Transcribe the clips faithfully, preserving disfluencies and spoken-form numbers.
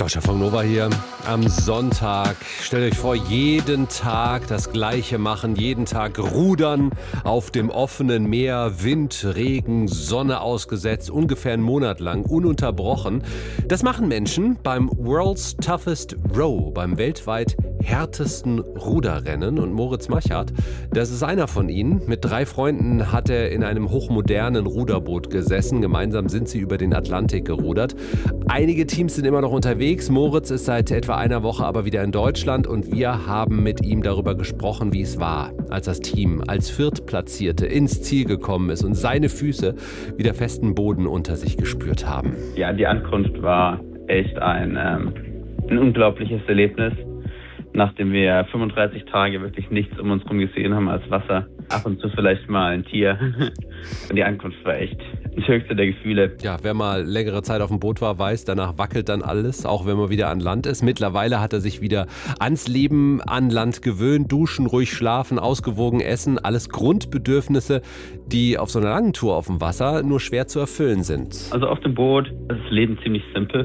Stefan Nova hier am Sonntag. Stellt euch vor, jeden Tag das Gleiche machen, jeden Tag rudern auf dem offenen Meer, Wind, Regen, Sonne ausgesetzt, ungefähr einen Monat lang, ununterbrochen. Das machen Menschen beim World's Toughest Row, beim weltweit härtesten Ruderrennen. Und Moritz Machert, das ist einer von ihnen. Mit drei Freunden hat er in einem hochmodernen Ruderboot gesessen. Gemeinsam sind sie über den Atlantik gerudert. Einige Teams sind immer noch unterwegs. Moritz ist seit etwa einer Woche aber wieder in Deutschland und wir haben mit ihm darüber gesprochen, wie es war, als das Team als Viertplatzierte ins Ziel gekommen ist und seine Füße wieder festen Boden unter sich gespürt haben. Ja, die Ankunft war echt ein, ähm, ein unglaubliches Erlebnis. Nachdem wir fünfunddreißig Tage wirklich nichts um uns herum gesehen haben als Wasser, ab und zu vielleicht mal ein Tier. Und die Ankunft war echt das höchste der Gefühle. Ja, wer mal längere Zeit auf dem Boot war, weiß, danach wackelt dann alles, auch wenn man wieder an Land ist. Mittlerweile hat er sich wieder ans Leben an Land gewöhnt. Duschen, ruhig schlafen, ausgewogen essen. Alles Grundbedürfnisse, die auf so einer langen Tour auf dem Wasser nur schwer zu erfüllen sind. Also auf dem Boot ist das Leben ziemlich simpel.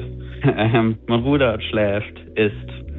Man rudert, schläft, isst.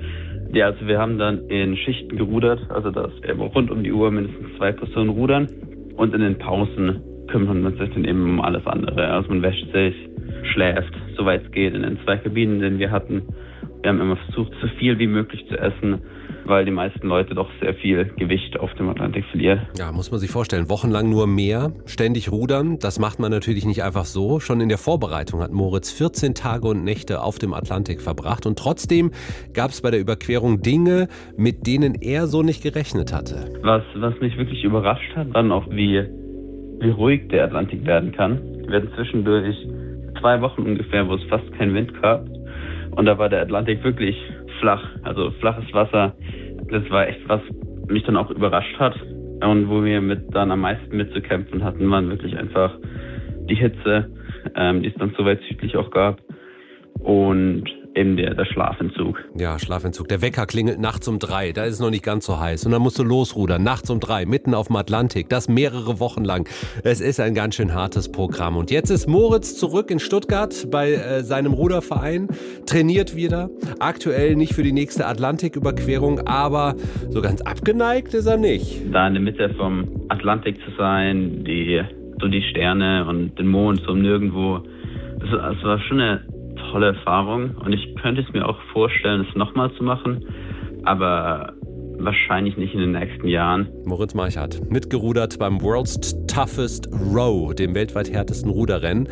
Ja, also wir haben dann in Schichten gerudert, also dass eben rund um die Uhr mindestens zwei Personen rudern. Und in den Pausen kümmern wir uns dann eben um alles andere. Also man wäscht sich, schläft, soweit es geht, in den zwei Kabinen, die wir hatten. Wir haben immer versucht, so viel wie möglich zu essen, weil die meisten Leute doch sehr viel Gewicht auf dem Atlantik verlieren. Ja, muss man sich vorstellen. Wochenlang nur Meer, ständig rudern. Das macht man natürlich nicht einfach so. Schon in der Vorbereitung hat Moritz vierzehn Tage und Nächte auf dem Atlantik verbracht. Und trotzdem gab es bei der Überquerung Dinge, mit denen er so nicht gerechnet hatte. Was, was mich wirklich überrascht hat, dann auch wie, wie ruhig der Atlantik werden kann. Wir hatten zwischendurch zwei Wochen ungefähr, wo es fast keinen Wind gab. Und da war der Atlantik wirklich flach, also flaches Wasser. Das war echt, was mich dann auch überrascht hat. Und wo wir mit dann am meisten mitzukämpfen hatten, waren wirklich einfach die Hitze, ähm, die es dann so weit südlich auch gab. Und eben der, der Schlafentzug. Ja, Schlafentzug. Der Wecker klingelt nachts um drei, da ist es noch nicht ganz so heiß. Und dann musst du losrudern, nachts um drei, mitten auf dem Atlantik, das mehrere Wochen lang. Es ist ein ganz schön hartes Programm. Und jetzt ist Moritz zurück in Stuttgart bei äh, seinem Ruderverein, trainiert wieder. Aktuell nicht für die nächste Atlantiküberquerung, aber so ganz abgeneigt ist er nicht. Da in der Mitte vom Atlantik zu sein, die, so die Sterne und den Mond so nirgendwo, das, das war schon eine tolle Erfahrung und ich könnte es mir auch vorstellen, es nochmal zu machen, aber wahrscheinlich nicht in den nächsten Jahren. Moritz Machert, mitgerudert beim World's Toughest Row, dem weltweit härtesten Ruderrennen.